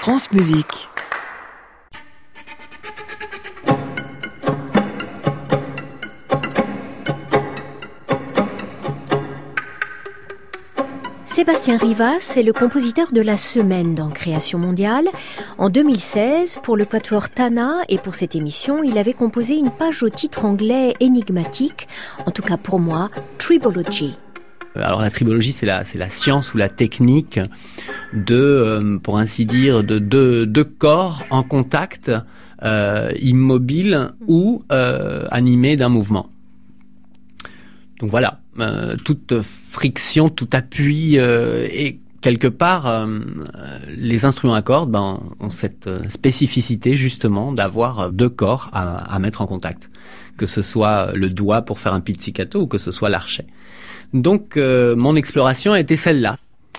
France Musique. Sébastien Rivas est le compositeur de la semaine dans Création mondiale. En 2016, pour le quatuor Tana et pour cette émission, il avait composé une page au titre anglais énigmatique, en tout cas pour moi, Tribology. Alors la tribologie, c'est la science ou la technique de, pour ainsi dire, de deux corps en contact, immobiles ou animés d'un mouvement. Donc voilà, toute friction, tout appui et quelque part, les instruments à cordes ont cette spécificité justement d'avoir deux corps à mettre en contact, que ce soit le doigt pour faire un pizzicato ou que ce soit l'archet. Donc mon exploration a été celle-là.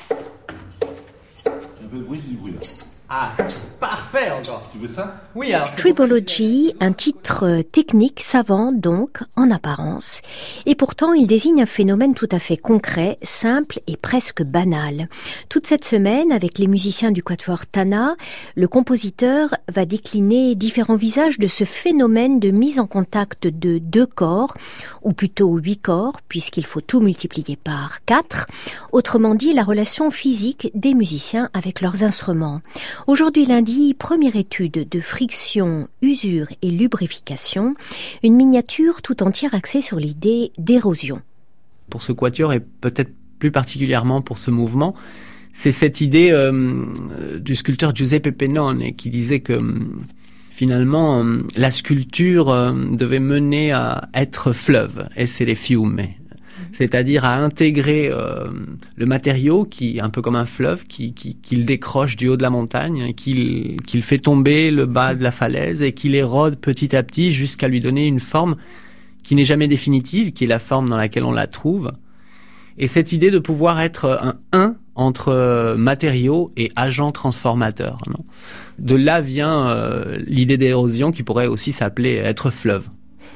Un peu de bruit, c'est du bruit là. Ah, c'est parfait encore. Tu veux ça ? Oui, alors. Tribology, un titre technique, savant donc, en apparence. Et pourtant, il désigne un phénomène tout à fait concret, simple et presque banal. Toute cette semaine, avec les musiciens du quatuor Tana, le compositeur va décliner différents visages de ce phénomène de mise en contact de deux corps, ou plutôt 8 corps, puisqu'il faut tout multiplier par 4. Autrement dit, la relation physique des musiciens avec leurs instruments. Aujourd'hui lundi, première étude de friction, usure et lubrification, une miniature tout entière axée sur l'idée d'érosion. Pour ce quatuor et peut-être plus particulièrement pour ce mouvement, c'est cette idée du sculpteur Giuseppe Pennone qui disait que finalement la sculpture devait mener à être fleuve, essere fiume. C'est-à-dire à intégrer le matériau qui, un peu comme un fleuve, qu'il décroche du haut de la montagne, qu'il fait tomber le bas de la falaise et qu'il érode petit à petit jusqu'à lui donner une forme qui n'est jamais définitive, qui est la forme dans laquelle on la trouve. Et cette idée de pouvoir être un entre matériaux et agents transformateurs. Non ? De là vient l'idée d'érosion qui pourrait aussi s'appeler être fleuve.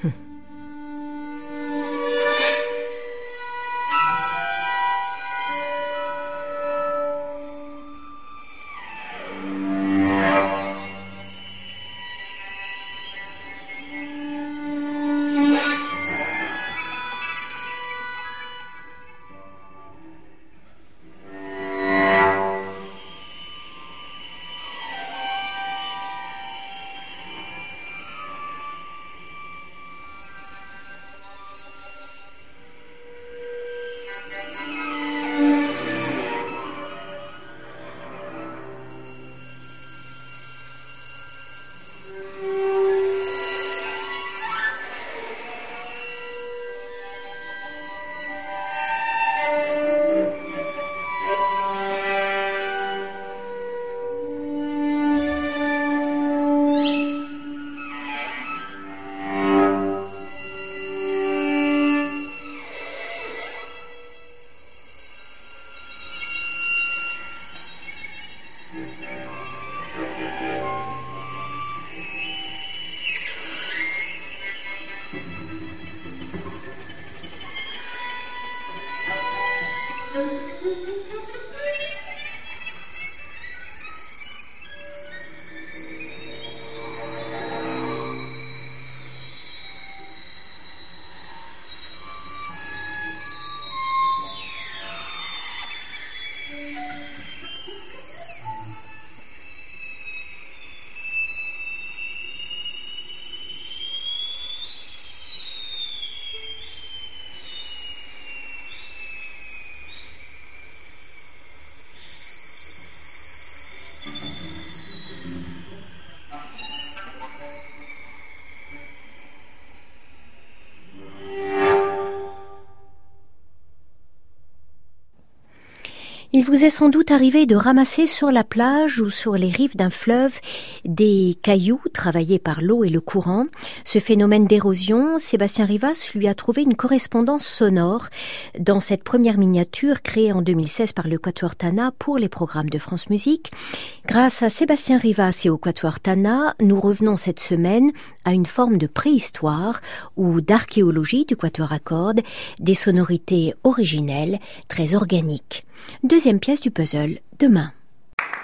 Il vous est sans doute arrivé de ramasser sur la plage ou sur les rives d'un fleuve des cailloux travaillés par l'eau et le courant. Ce phénomène d'érosion, Sébastien Rivas lui a trouvé une correspondance sonore dans cette première miniature créée en 2016 par le quatuor Tana pour les programmes de France Musique. Grâce à Sébastien Rivas et au quatuor Tana, nous revenons cette semaine à une forme de préhistoire ou d'archéologie du quatuor à cordes, des sonorités originelles, très organiques. Deuxième pièce du puzzle, demain.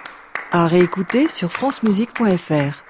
À réécouter sur francemusique.fr.